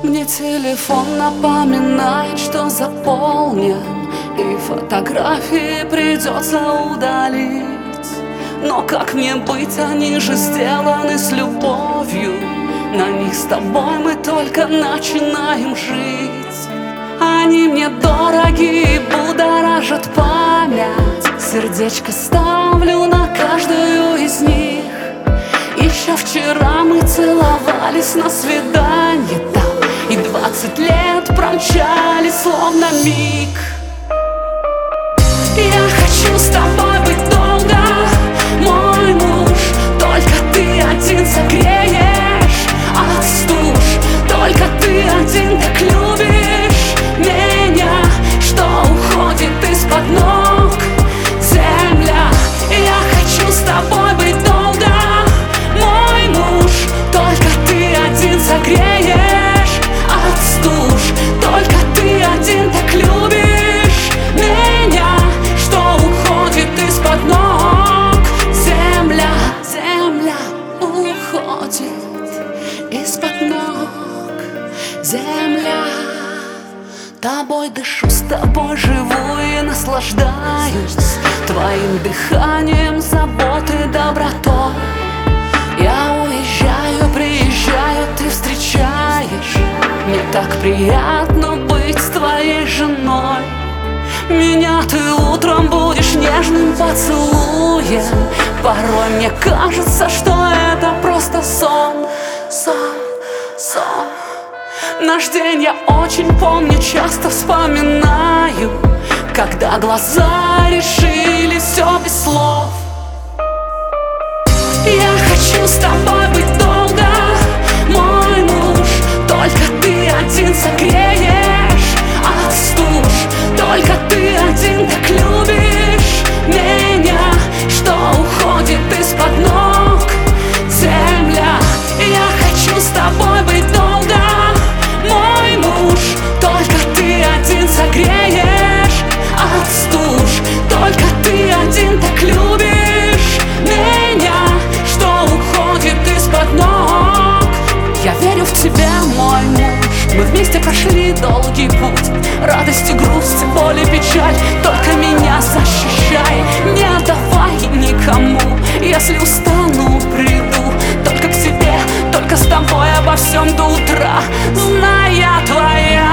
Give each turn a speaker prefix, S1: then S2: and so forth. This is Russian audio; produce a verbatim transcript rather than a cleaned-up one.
S1: Мне телефон напоминает, что заполнен, и фотографии придется удалить. Но как мне быть, они же сделаны с любовью. На них с тобой мы только начинаем жить. Они мне дороги и будоражат память. Сердечко ставлю на каждую из них. Еще вчера мы целовались на свиданье там, и двадцать лет промчались словно миг. Я хочу с тобой быть долго, мой муж. Только ты один согреешь от стуж. Только ты один так любишь меня, что уходит из-под ног земля. Я хочу с тобой быть долго, мой муж. Только ты один согреешь от стуж. Только ты один так любишь меня, что уходит из-под ног земля. Земля уходит из-под ног земля. Тобой дышу, с тобой живу и наслаждаюсь твоим дыханием, заботой, добротой. Я уезжаю, приезжаю, ты встречаешь. Мне так приятно быть твоей женой. Меня ты утром будешь нежным поцелуем. Порой мне кажется, что это просто сон, сон, сон. Наш день я очень помню, часто вспоминаю, когда глаза решили все без слов. Я хочу с тобой быть долго, мой муж. Только ты один согреешь от стуж. Только ты один так любишь меня, что уходит из-под ног земля. Я хочу с тобой быть долго, мой муж. Только ты один согреешь от стуж. Только ты один так любишь меня, что уходит из-под ног. Я верю в тебя, мой муж. Мы вместе прошли долгий путь. Радость и грусть, боль и печаль. Только меня защищай, не отдавай никому. Если устану, приду только к тебе, только с тобой обо всем до утра, зная твоя